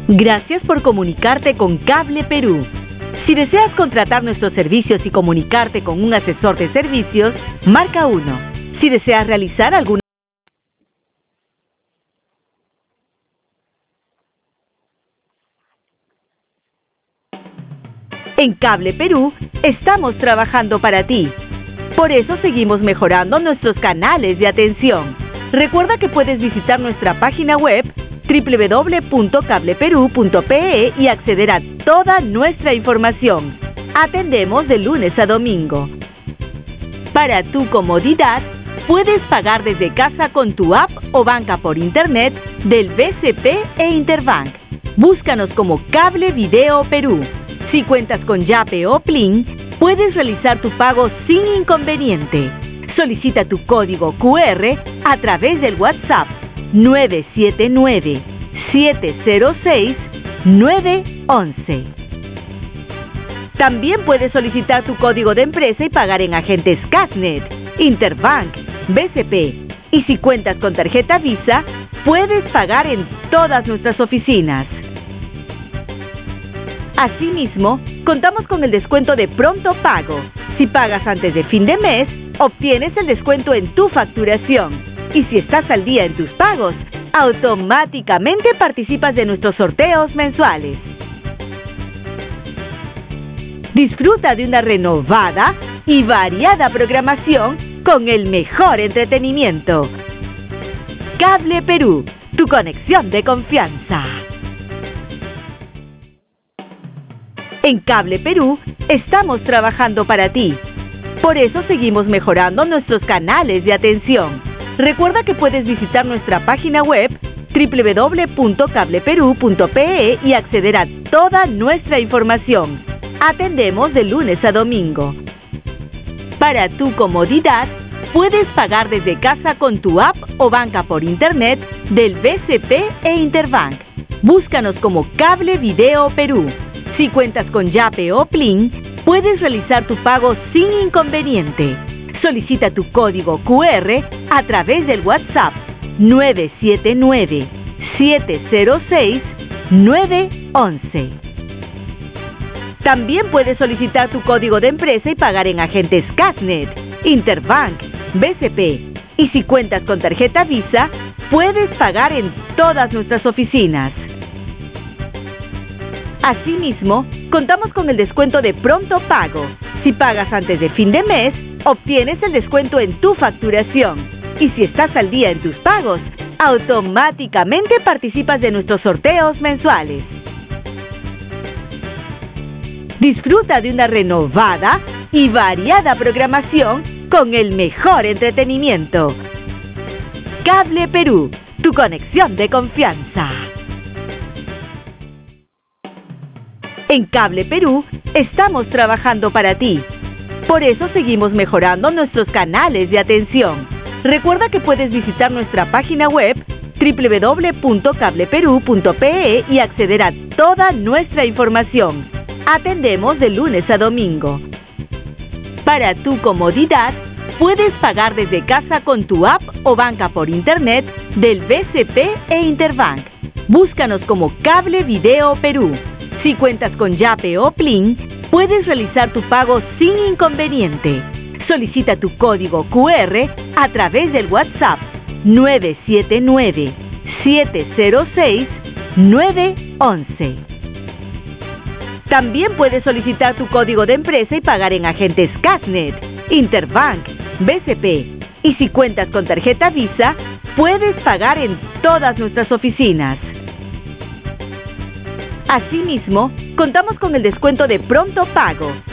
Gracias por comunicarte con Cable Perú. Si deseas contratar nuestros servicios y comunicarte con un asesor de servicios, marca 1. Si deseas realizar alguna En Cable Perú, estamos trabajando para ti. Por eso seguimos mejorando nuestros canales de atención. Recuerda que puedes visitar nuestra página web www.cableperu.pe y acceder a toda nuestra información. Atendemos de lunes a domingo. Para tu comodidad, puedes pagar desde casa con tu app o banca por internet del BCP e Interbank. Búscanos como Cable Video Perú. Si cuentas con Yape o Plin, puedes realizar tu pago sin inconveniente. Solicita tu código QR a través del WhatsApp 979-706-911. También puedes solicitar tu código de empresa y pagar en agentes Casnet, Interbank, BCP. Y si cuentas con tarjeta Visa, puedes pagar en todas nuestras oficinas. Asimismo, contamos con el descuento de pronto pago. Si pagas antes de fin de mes, obtienes el descuento en tu facturación. Y si estás al día en tus pagos, automáticamente participas de nuestros sorteos mensuales. Disfruta de una renovada y variada programación con el mejor entretenimiento. Cable Perú, tu conexión de confianza. En Cable Perú, estamos trabajando para ti. Por eso seguimos mejorando nuestros canales de atención. Recuerda que puedes visitar nuestra página web www.cableperu.pe y acceder a toda nuestra información. Atendemos de lunes a domingo. Para tu comodidad, puedes pagar desde casa con tu app o banca por internet del BCP e Interbank. Búscanos como Cable Video Perú. Si cuentas con Yape o Plin, puedes realizar tu pago sin inconveniente. Solicita tu código QR a través del WhatsApp 979-706-911. También puedes solicitar tu código de empresa y pagar en agentes Casnet, Interbank, BCP. Y si cuentas con tarjeta Visa, puedes pagar en todas nuestras oficinas. Asimismo, contamos con el descuento de pronto pago. Si pagas antes de fin de mes, obtienes el descuento en tu facturación. Y si estás al día en tus pagos, automáticamente participas de nuestros sorteos mensuales. Disfruta de una renovada y variada programación con el mejor entretenimiento. Cable Perú, tu conexión de confianza. En Cable Perú, estamos trabajando para ti. Por eso seguimos mejorando nuestros canales de atención. Recuerda que puedes visitar nuestra página web www.cableperu.pe y acceder a toda nuestra información. Atendemos de lunes a domingo. Para tu comodidad, puedes pagar desde casa con tu app o banca por internet del BCP e Interbank. Búscanos como Cable Video Perú. Si cuentas con Yape o Plin, puedes realizar tu pago sin inconveniente. Solicita tu código QR a través del WhatsApp 979-706-911. También puedes solicitar tu código de empresa y pagar en agentes Casnet, Interbank, BCP. Y si cuentas con tarjeta Visa, puedes pagar en todas nuestras oficinas. Asimismo, contamos con el descuento de pronto pago.